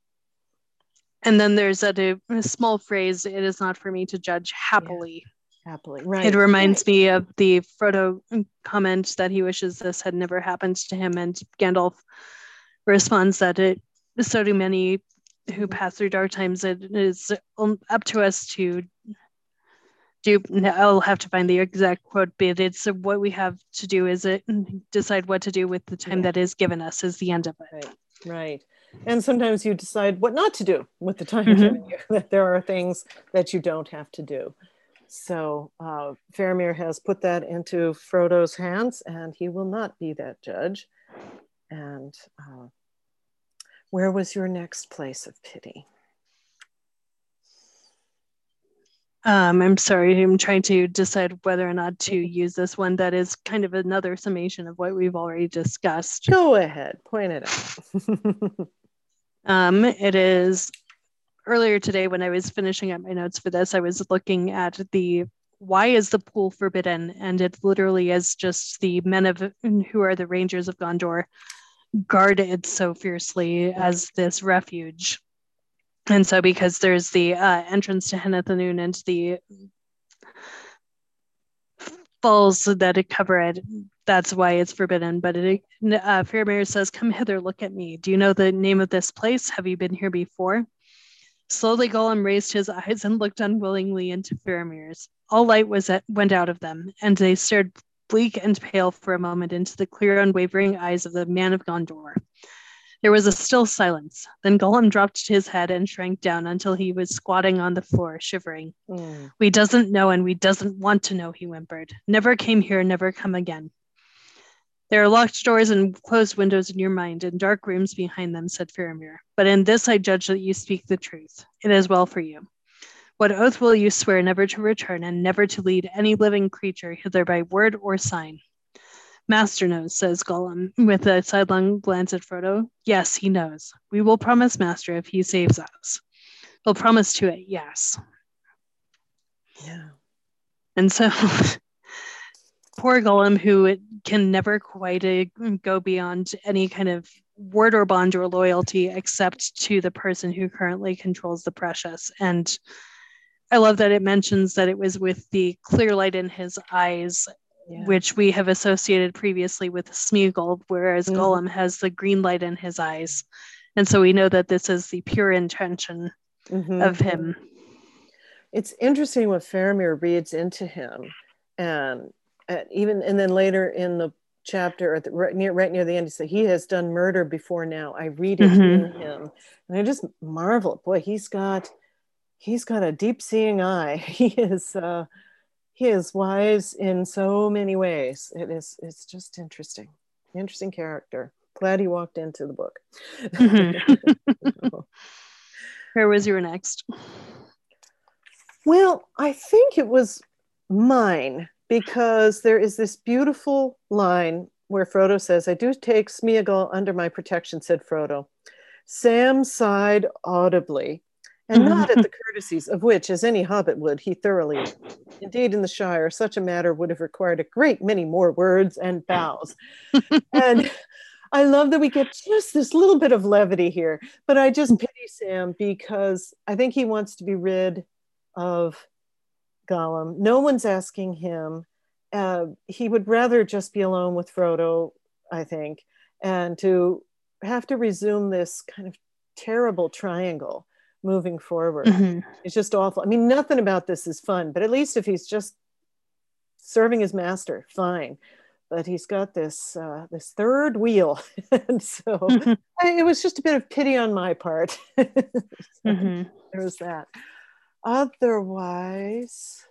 And then there's a, a small phrase, it is not for me to judge happily. Yeah. Happily, right. It reminds right. me of the Frodo comment that he wishes this had never happened to him, and Gandalf responds that it so do many who pass through dark times. It is up to us to do. I'll have to find the exact quote, but it's what we have to do is it decide what to do with the time yeah. that is given us is the end of it. Right. Right. And sometimes you decide what not to do with the time mm-hmm. given you. That there are things that you don't have to do. So uh, Faramir has put that into Frodo's hands, and he will not be that judge. And uh, where was your next place of pity? Um, I'm sorry, I'm trying to decide whether or not to use this one. That is kind of another summation of what we've already discussed. Go ahead, point it out. um, it is... Earlier today, when I was finishing up my notes for this, I was looking at the why is the pool forbidden? And it literally is just the men of who are the Rangers of Gondor guard it so fiercely as this refuge. And so because there's the uh, entrance to Henethanoon and the falls that cover it, that's why it's forbidden. But it, uh, Faramir says, come hither, look at me. Do you know the name of this place? Have you been here before? Slowly Gollum raised his eyes and looked unwillingly into Faramir's. All light was at, went out of them, and they stared bleak and pale for a moment into the clear, unwavering eyes of the man of Gondor. There was a still silence. Then Gollum dropped his head and shrank down until he was squatting on the floor, shivering. Mm. We doesn't know and we doesn't want to know, he whimpered. Never came here, never come again. There are locked doors and closed windows in your mind and dark rooms behind them, said Faramir. But in this I judge that you speak the truth. It is well for you. What oath will you swear never to return and never to lead any living creature hither by word or sign? Master knows, says Gollum, with a sidelong glance at Frodo. Yes, he knows. We will promise Master if he saves us. We'll promise to it, yes. Yeah. And so poor Gollum, who can never quite uh, go beyond any kind of word or bond or loyalty except to the person who currently controls the precious. And I love that it mentions that it was with the clear light in his eyes, yeah. which we have associated previously with Smeagol, whereas mm-hmm. Gollum has the green light in his eyes. And so we know that this is the pure intention mm-hmm. of him. It's interesting what Faramir reads into him. And uh, even, and then later in the chapter, at the, right, near, right near the end, he said, he has done murder before now. I read it mm-hmm. in him. And I just marvel, boy, he's got, he's got a deep seeing eye. He is, uh, he is wise in so many ways. It is, it's just interesting, interesting character. Glad he walked into the book. Mm-hmm. Where was your next? Well, I think it was mine, because there is this beautiful line where Frodo says, I do take Smeagol under my protection, said Frodo. Sam sighed audibly, and not at the courtesies of which, as any hobbit would, he thoroughly. Indeed, in the Shire, such a matter would have required a great many more words and bows. And I love that we get just this little bit of levity here, but I just pity Sam because I think he wants to be rid of Gollum. No one's asking him. Uh, he would rather just be alone with Frodo, I think, and to have to resume this kind of terrible triangle moving forward. Mm-hmm. It's just awful. I mean, nothing about this is fun, but at least if he's just serving his master, fine. But he's got this uh, this third wheel, and so mm-hmm. I, it was just a bit of pity on my part. So mm-hmm. There was that. Otherwise,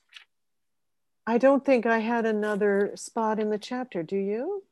I don't think I had another spot in the chapter. Do you?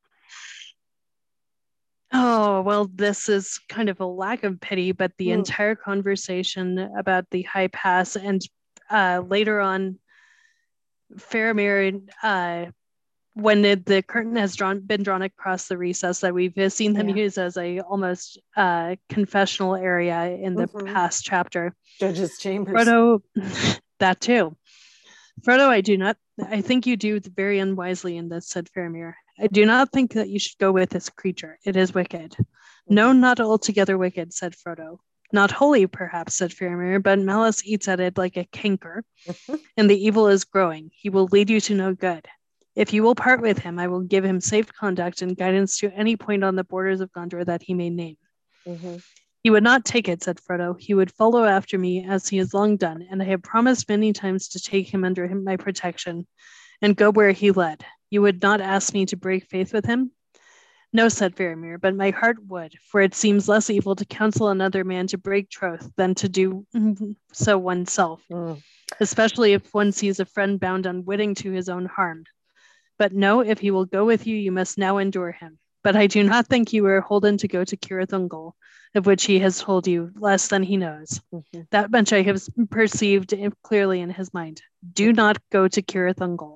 Oh, well, this is kind of a lack of pity, but the mm. entire conversation about the High Pass and uh, later on, Faramir, uh, when it, the curtain has drawn been drawn across the recess that we've seen them yeah. use as a almost uh, confessional area in the mm-hmm. past chapter. Judge's chambers. Frodo, that too. Frodo, I do not, I think you do very unwisely in this, said Faramir. I do not think that you should go with this creature. It is wicked. Mm-hmm. No, not altogether wicked, said Frodo. Not wholly, perhaps, said Faramir, but malice eats at it like a canker, mm-hmm. and the evil is growing. He will lead you to no good. If you will part with him, I will give him safe conduct and guidance to any point on the borders of Gondor that he may name. Mm-hmm. He would not take it, said Frodo. He would follow after me, as he has long done, and I have promised many times to take him under my protection and go where he led. You would not ask me to break faith with him? No, said Faramir, but my heart would, for it seems less evil to counsel another man to break troth than to do so oneself, mm. especially if one sees a friend bound unwitting to his own harm. But no, if he will go with you, you must now endure him. But I do not think you are holden to go to Cirith Ungol, of which he has told you less than he knows. Mm-hmm. That much I have perceived clearly in his mind. Do not go to Cirith Ungol.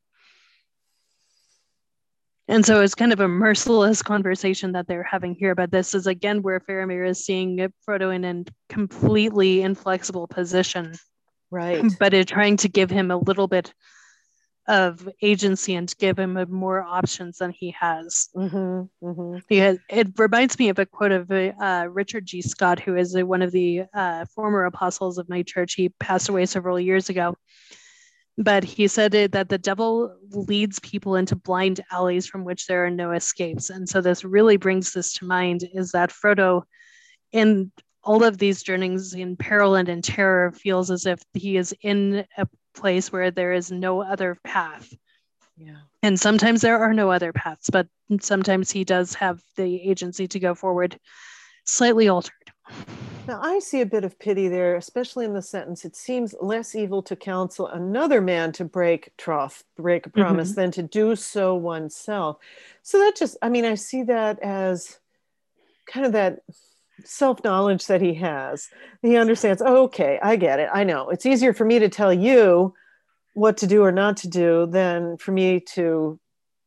And so it's kind of a merciless conversation that they're having here, but this is again where Faramir is seeing Frodo in a completely inflexible position. Right. But it's trying to give him a little bit of agency and give him more options than he has. Mm-hmm, mm-hmm. Because it reminds me of a quote of uh, Richard G. Scott, who is one of the uh, former apostles of my church. He passed away several years ago. But he said that the devil leads people into blind alleys from which there are no escapes. And so this really brings this to mind, is that Frodo, in all of these journeys in peril and in terror feels as if he is in a place where there is no other path. Yeah. And sometimes there are no other paths, but sometimes he does have the agency to go forward slightly altered. Now, I see a bit of pity there, especially in the sentence, it seems less evil to counsel another man to break troth, break a promise, mm-hmm. than to do so oneself. So that just, I mean, I see that as kind of that self-knowledge that he has. He understands, oh, okay, I get it. I know. It's easier for me to tell you what to do or not to do than for me to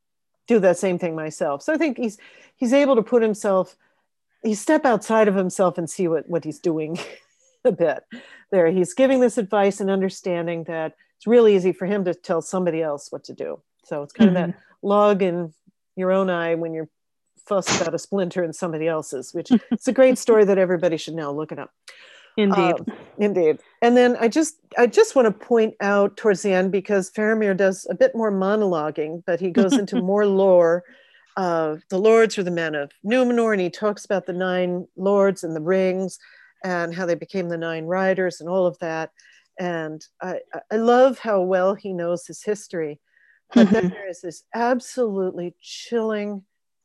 do that same thing myself. So I think he's he's able to put himself, he step outside of himself and see what, what he's doing a bit there. He's giving this advice and understanding that it's really easy for him to tell somebody else what to do. So it's kind mm-hmm. of that log in your own eye when you're fussed about a splinter in somebody else's, which it's a great story that everybody should know. Look it up. Indeed. Um, indeed. And then I just I just want to point out towards the end, because Faramir does a bit more monologuing, but he goes into more lore. Uh, the lords are the men of Numenor, and he talks about the nine lords and the rings and how they became the nine riders and all of that. And I, I love how well he knows his history. But mm-hmm. then there is this absolutely chilling,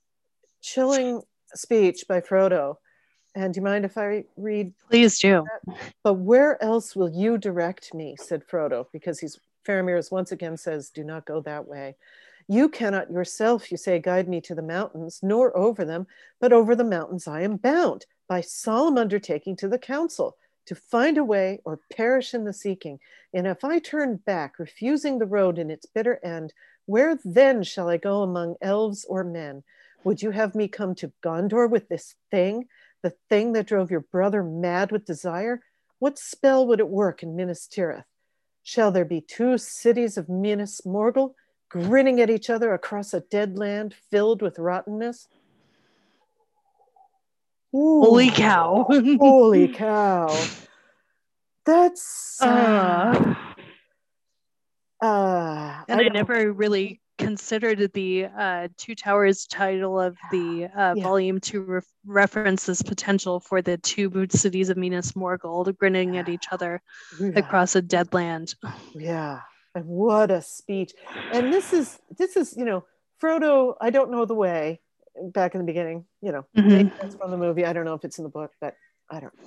chilling speech by Frodo. And do you mind if I read? Please do. That? But where else will you direct me, said Frodo, because he's Faramir once again says, do not go that way. You cannot yourself, you say, guide me to the mountains, nor over them, but over the mountains I am bound, by solemn undertaking to the council, to find a way or perish in the seeking. And if I turn back, refusing the road in its bitter end, where then shall I go among elves or men? Would you have me come to Gondor with this thing, the thing that drove your brother mad with desire? What spell would it work in Minas Tirith? Shall there be two cities of Minas Morgul, grinning at each other across a dead land filled with rottenness? Ooh, holy cow. Holy cow. That's... Uh, uh, and I, I never really considered the uh, Two Towers title of the uh, yeah. volume to re- reference this potential for the two boot cities of Minas Morgul grinning at each other yeah. across a dead land. Yeah. And what a speech. And this is, this is, you know, Frodo, I don't know the way back in the beginning, you know, mm-hmm. maybe that's from the movie. I don't know if it's in the book, but I don't,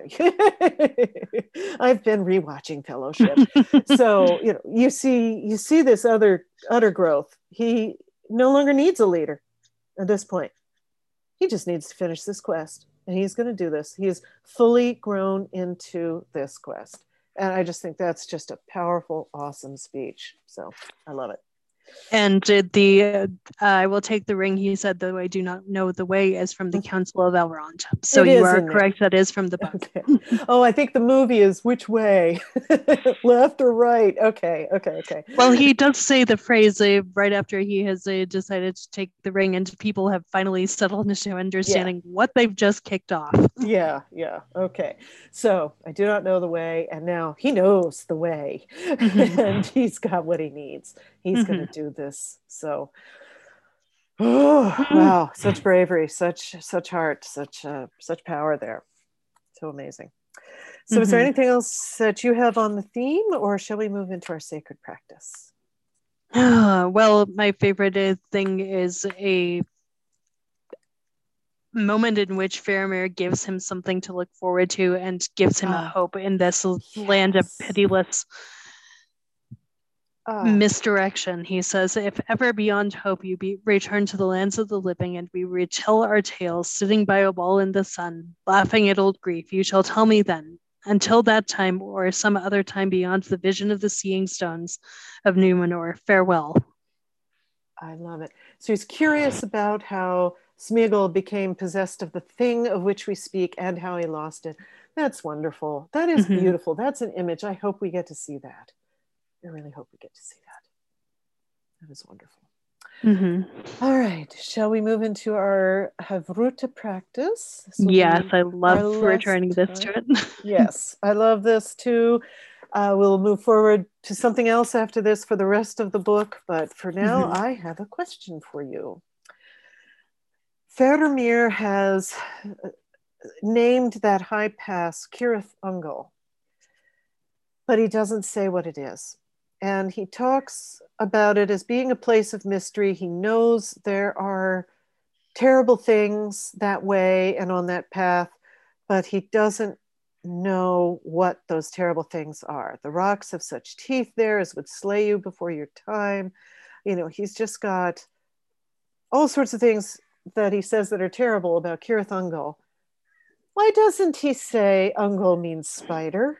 I've been rewatching Fellowship. So, you know, you see, you see this other, utter growth. He no longer needs a leader at this point. He just needs to finish this quest, and he's going to do this. He is fully grown into this quest. And I just think that's just a powerful, awesome speech. So I love it. And the uh, I will take the ring, he said, though I do not know the way, is from the Council of Elrond. So it you are correct, there. That is from the book. Okay. Oh, I think the movie is which way? Left or right? Okay, okay, okay. Well, he does say the phrase uh, right after he has uh, decided to take the ring, and people have finally settled into understanding yeah. what they've just kicked off. Yeah, yeah, okay. So I do not know the way, and now he knows the way, mm-hmm. and he's got what he needs. He's mm-hmm. going to do this. So, oh, wow, such bravery, such such heart, such uh, such power there. So amazing. So, mm-hmm. is there anything else that you have on the theme, or shall we move into our sacred practice? Well, my favorite thing is a moment in which Faramir gives him something to look forward to and gives him uh, a hope in this yes. land of pitiless uh, misdirection. He says, if ever beyond hope you be return to the lands of the living, and we retell our tales sitting by a wall in the sun, laughing at old grief, you shall tell me then. Until that time, or some other time beyond the vision of the seeing stones of Numenor, farewell. I love it. So he's curious about how Smeagol became possessed of the thing of which we speak and how he lost it. That's wonderful. That is mm-hmm. beautiful. That's an image. I hope we get to see that. I really hope we get to see that. That is wonderful. Mm-hmm. All right. Shall we move into our Havruta practice? Yes, I love returning this to it. Yes, I love this too. Uh, we'll move forward to something else after this for the rest of the book. But for now, mm-hmm. I have a question for you. Faramir has named that high pass Cirith Ungol, but he doesn't say what it is. And he talks about it as being a place of mystery. He knows there are terrible things that way and on that path, but he doesn't know what those terrible things are. The rocks have such teeth there as would slay you before your time. You know, he's just got all sorts of things that he says that are terrible about Cirith Ungol. Why doesn't he say Ungol means spider?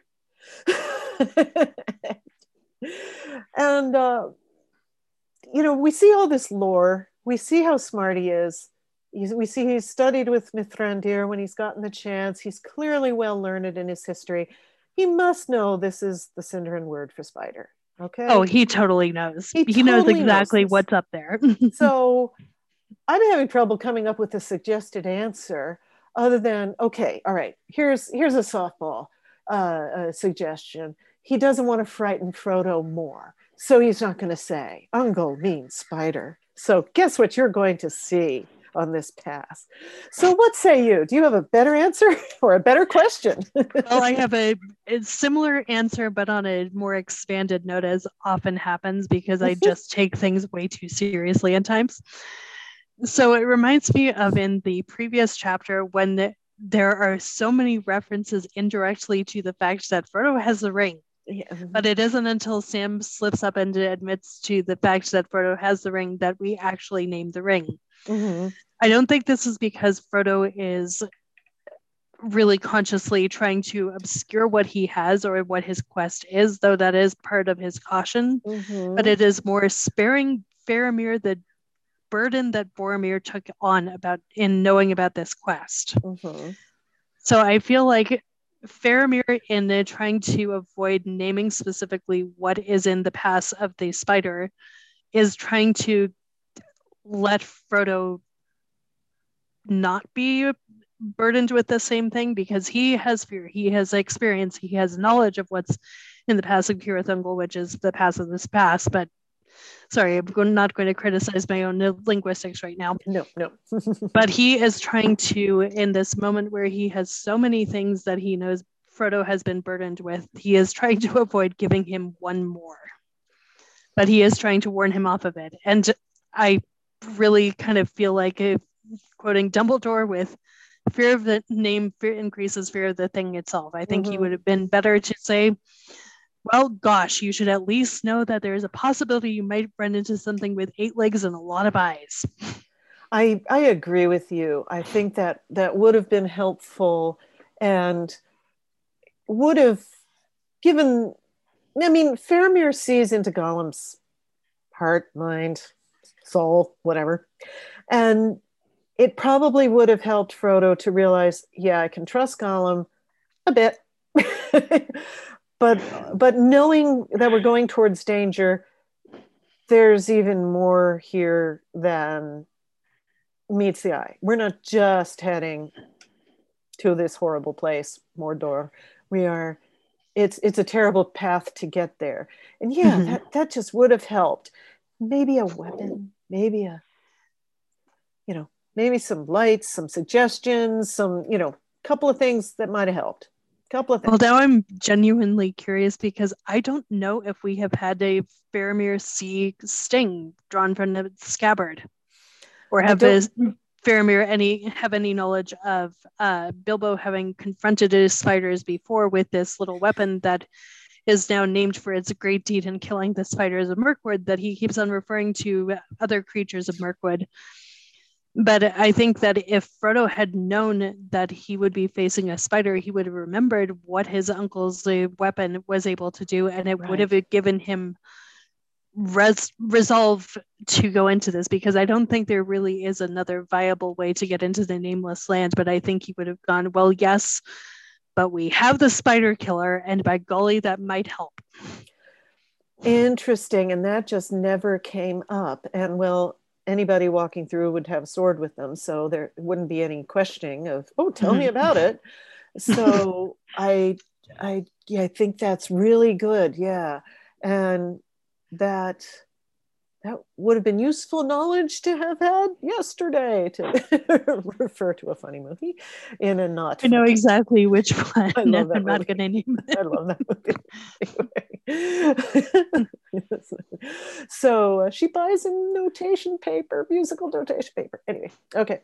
And, uh, you know, we see all this lore. We see how smart he is. We see he's studied with Mithrandir when he's gotten the chance. He's clearly well learned in his history. He must know this is the Sindarin word for spider. Okay. Oh, he totally knows. He, he totally knows exactly knows what's up there. So I'm having trouble coming up with a suggested answer other than, okay, all right, here's here's a softball uh, a suggestion. He doesn't want to frighten Frodo more. So he's not going to say, Ungol means spider. So guess what you're going to see on this pass. So what say you? Do you have a better answer or a better question? Well, I have a, a similar answer, but on a more expanded note, as often happens, because I just take things way too seriously at times. So it reminds me of in the previous chapter when the, there are so many references indirectly to the fact that Frodo has the ring. Yeah. But it isn't until Sam slips up and admits to the fact that Frodo has the ring that we actually name the ring. Mm-hmm. I don't think this is because Frodo is really consciously trying to obscure what he has or what his quest is, though that is part of his caution. Mm-hmm. But it is more sparing Faramir the burden that Boromir took on about in knowing about this quest. Mm-hmm. So I feel like Faramir, in uh, trying to avoid naming specifically what is in the pass of the spider, is trying to let Frodo not be burdened with the same thing, because he has fear, he has experience, he has knowledge of what's in the pass of Cirith Ungol, which is the pass of this pass. But sorry, I'm not going to criticize my own linguistics right now. No, no. But he is trying to, in this moment where he has so many things that he knows Frodo has been burdened with, he is trying to avoid giving him one more. But he is trying to warn him off of it. And I really kind of feel like, if, quoting Dumbledore with fear of the name fear increases fear of the thing itself. I think mm-hmm. he would have been better to say, well, gosh, you should at least know that there is a possibility you might run into something with eight legs and a lot of eyes. I I agree with you. I think that that would have been helpful and would have given, I mean, Faramir sees into Gollum's heart, mind, soul, whatever. And it probably would have helped Frodo to realize, yeah, I can trust Gollum a bit. But but knowing that we're going towards danger, there's even more here than meets the eye. We're not just heading to this horrible place, Mordor. We are, it's it's a terrible path to get there. And yeah, mm-hmm. that, that just would have helped. Maybe a weapon, maybe a, you know, maybe some lights, some suggestions, some, you know, couple of things that might have helped. Couple of things. Well, now I'm genuinely curious, because I don't know if we have had a Faramir see sting drawn from the scabbard, or have a, Faramir any have any knowledge of uh, Bilbo having confronted his spiders before with this little weapon that is now named for its great deed in killing the spiders of Mirkwood, that he keeps on referring to other creatures of Mirkwood. But I think that if Frodo had known that he would be facing a spider, he would have remembered what his uncle's uh, weapon was able to do, and it right. would have given him res- resolve to go into this, because I don't think there really is another viable way to get into the Nameless Land. But I think he would have gone, well, yes, but we have the spider killer, and by golly, that might help. Interesting, and that just never came up. And well, anybody walking through would have a sword with them, so there wouldn't be any questioning of, oh, tell mm-hmm. me about it. So I, I, yeah, I think that's really good. Yeah, and that that would have been useful knowledge to have had yesterday, to refer to a funny movie in a not I know funny. exactly which one. I love that I'm not movie. going to name it. I love that movie. So uh, she buys a notation paper, musical notation paper. Anyway, okay.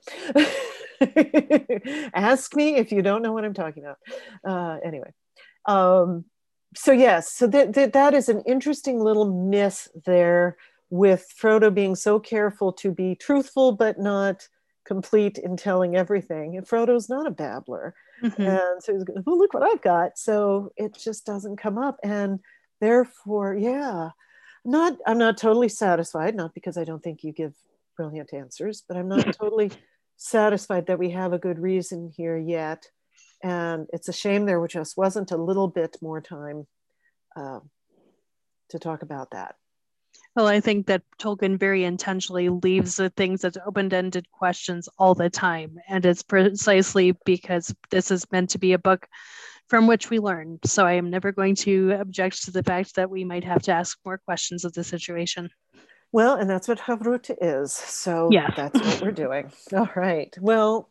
Ask me if you don't know what I'm talking about. Uh, anyway. Um, so yes, so that, that that is an interesting little miss there, with Frodo being so careful to be truthful but not complete in telling everything. And Frodo's not a babbler. Mm-hmm. And so he's going, oh, look what I've got. So it just doesn't come up. And therefore, yeah, not I'm not totally satisfied, not because I don't think you give brilliant answers, but I'm not totally satisfied that we have a good reason here yet. And it's a shame there just wasn't a little bit more time uh, to talk about that. Well, I think that Tolkien very intentionally leaves the things as open-ended questions all the time. And it's precisely because this is meant to be a book from which we learn. So I am never going to object to the fact that we might have to ask more questions of the situation. Well, and that's what Havruta is. So yeah. That's what we're doing. All right. Well,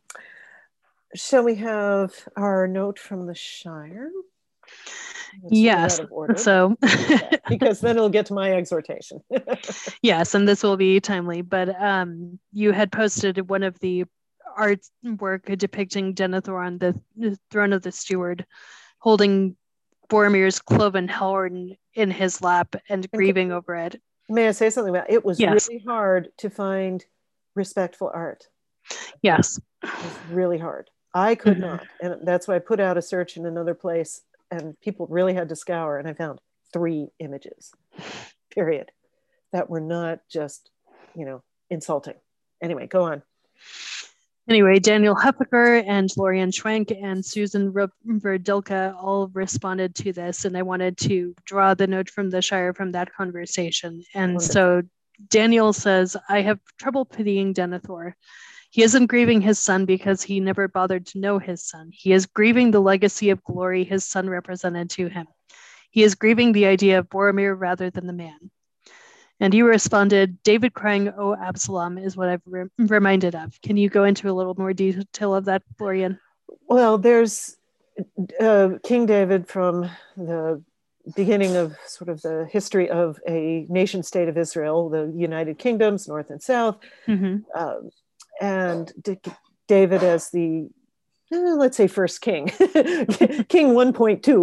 shall we have our note from the Shire? Let's yes. So, yeah, because then it'll get to my exhortation. Yes, and this will be timely. But um, you had posted one of the artwork depicting Denethor on the throne of the steward, holding Boromir's cloven horn in his lap and, and grieving over it. May I say something about it? It was yes. really hard to find respectful art. Yes. It was really hard. I could mm-hmm. not. And that's why I put out a search in another place, and people really had to scour, and I found three images, period, that were not just, you know, insulting. Anyway, go on. Anyway, Daniel Huppacher and Lorian Schwenk and Susan Verdilka all responded to this, and I wanted to draw the note from the Shire from that conversation. And Wonderful. So Daniel says, I have trouble pitying Denethor. He isn't grieving his son because he never bothered to know his son. He is grieving the legacy of glory his son represented to him. He is grieving the idea of Boromir rather than the man. And you responded, David crying, oh, Absalom, is what I've re- reminded of. Can you go into a little more detail of that, Florian? Well, there's uh, King David from the beginning of sort of the history of a nation state of Israel, the United Kingdoms, North and South. Mm-hmm. Uh, and D- David as the, eh, let's say, first king, King one point two.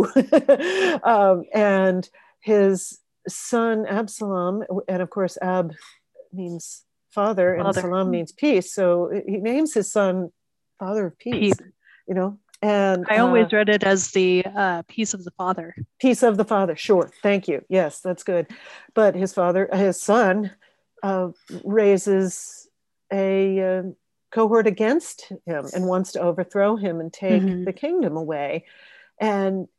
um, and his son Absalom, and of course Ab means father, and father. Salam means peace, so he names his son Father of Peace. Peace. You know, and I always uh, read it as the uh, peace of the father. Peace of the father, sure, thank you. Yes, that's good. But his father, his son, uh, raises a uh, cohort against him and wants to overthrow him and take mm-hmm. the kingdom away. And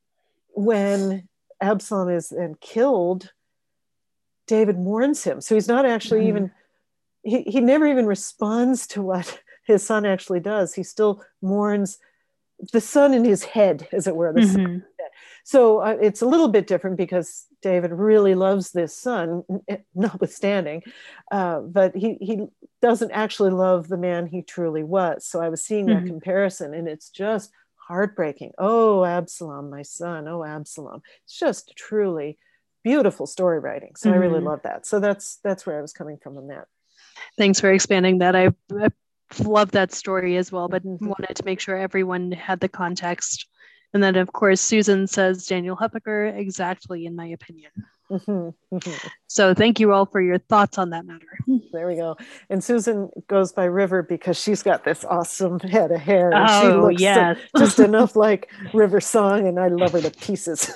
when Absalom is then killed, David mourns him. So he's not actually mm-hmm. even, he, he never even responds to what his son actually does. He still mourns the son in his head, as it were. The mm-hmm. son in his head. So uh, it's a little bit different because David really loves this son, notwithstanding, uh, but he, he doesn't actually love the man he truly was. So I was seeing that mm-hmm. comparison, and it's just heartbreaking. Oh, Absalom, my son. Oh, Absalom. It's just truly beautiful story writing. So mm-hmm. I really love that. So that's that's where I was coming from on that. Thanks for expanding that. I, I love that story as well, but mm-hmm. wanted to make sure everyone had the context. And then, of course, Susan says Daniel Huppacher, exactly, in my opinion. Mm-hmm. Mm-hmm. So thank you all for your thoughts on that matter. There we go. And Susan goes by River because she's got this awesome head of hair. And oh, she looks yes. so, just enough like River Song, and I love her to pieces.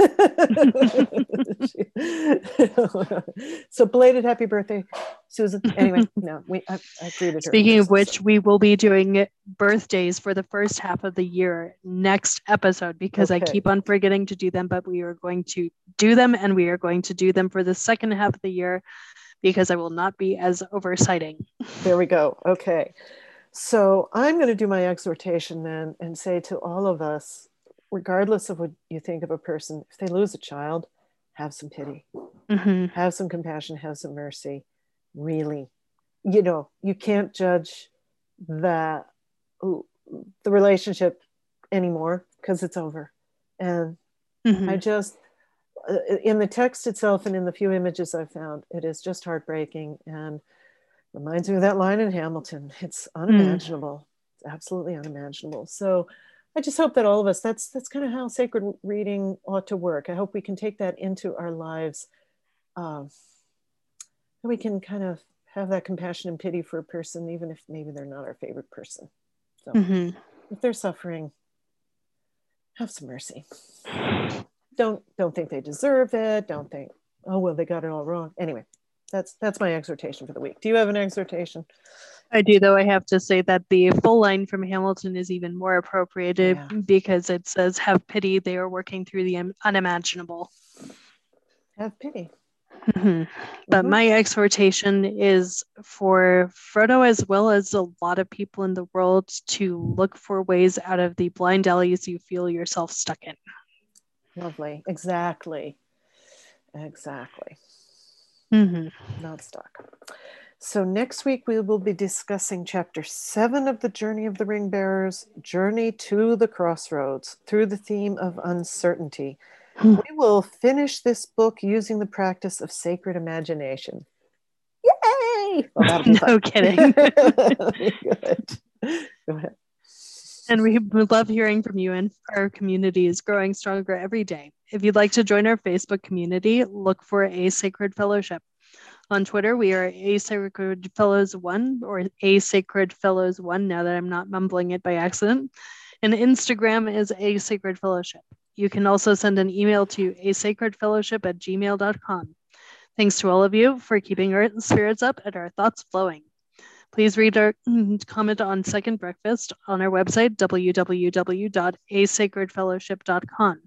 So belated happy birthday, Susan. Anyway, no, we I, I greeted her. Speaking of which, we will be doing birthdays for the first half of the year next episode, because okay. I keep on forgetting to do them, but we are going to do them, and we are going to do them for the second half of the year because I will not be as oversighting. There we go. Okay. So I'm going to do my exhortation then and say to all of us, regardless of what you think of a person, if they lose a child, have some pity, mm-hmm. have some compassion, have some mercy. really. You know, you can't judge the, the relationship anymore because it's over. And mm-hmm. I just, in the text itself and in the few images I've found, it is just heartbreaking and reminds me of that line in Hamilton. It's unimaginable. Mm. It's absolutely unimaginable. So I just hope that all of us, that's that's kind of how sacred reading ought to work. I hope we can take that into our lives. Um, and we can kind of have that compassion and pity for a person, even if maybe they're not our favorite person. So mm-hmm. if they're suffering, have some mercy. Don't don't think they deserve it. Don't think, oh, well, they got it all wrong. Anyway, that's that's my exhortation for the week. Do you have an exhortation? I do, though. I have to say that the full line from Hamilton is even more appropriate yeah. because it says, have pity. They are working through the unimaginable. Have pity. Mm-hmm. But mm-hmm. my exhortation is for Frodo, as well as a lot of people in the world, to look for ways out of the blind alleys you feel yourself stuck in. Lovely. Exactly. Exactly. Mm-hmm. Not stuck. So next week we will be discussing chapter seven of the Journey of the Ring Bearers, Journey to the Crossroads, through the theme of uncertainty. We will finish this book using the practice of sacred imagination. Yay! Well, that'll be fun. No kidding. Good. Go ahead. And we love hearing from you, and our community is growing stronger every day. If you'd like to join our Facebook community, look for A Sacred Fellowship. On Twitter, we are A Sacred Fellows one or A Sacred Fellows one, now that I'm not mumbling it by accident. And Instagram is A Sacred Fellowship. You can also send an email to a sacred fellowship at gmail dot com. Thanks to all of you for keeping our spirits up and our thoughts flowing. Please read or comment on Second Breakfast on our website, w w w dot a sacred fellowship dot com.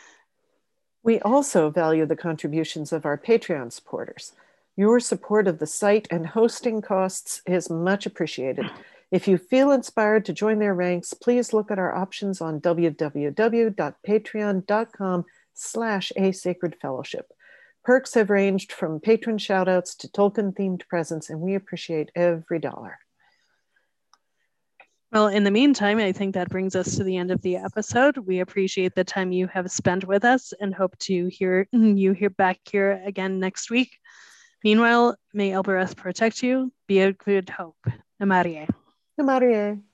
We also value the contributions of our Patreon supporters. Your support of the site and hosting costs is much appreciated. If you feel inspired to join their ranks, please look at our options on w w w dot patreon dot com slash a sacred fellowship. Perks have ranged from patron shoutouts to Tolkien-themed presents, and we appreciate every dollar. Well, in the meantime, I think that brings us to the end of the episode. We appreciate the time you have spent with us and hope to hear you here back here again next week. Meanwhile, may Elbereth protect you. Be a good hope. Namarie. Namarie.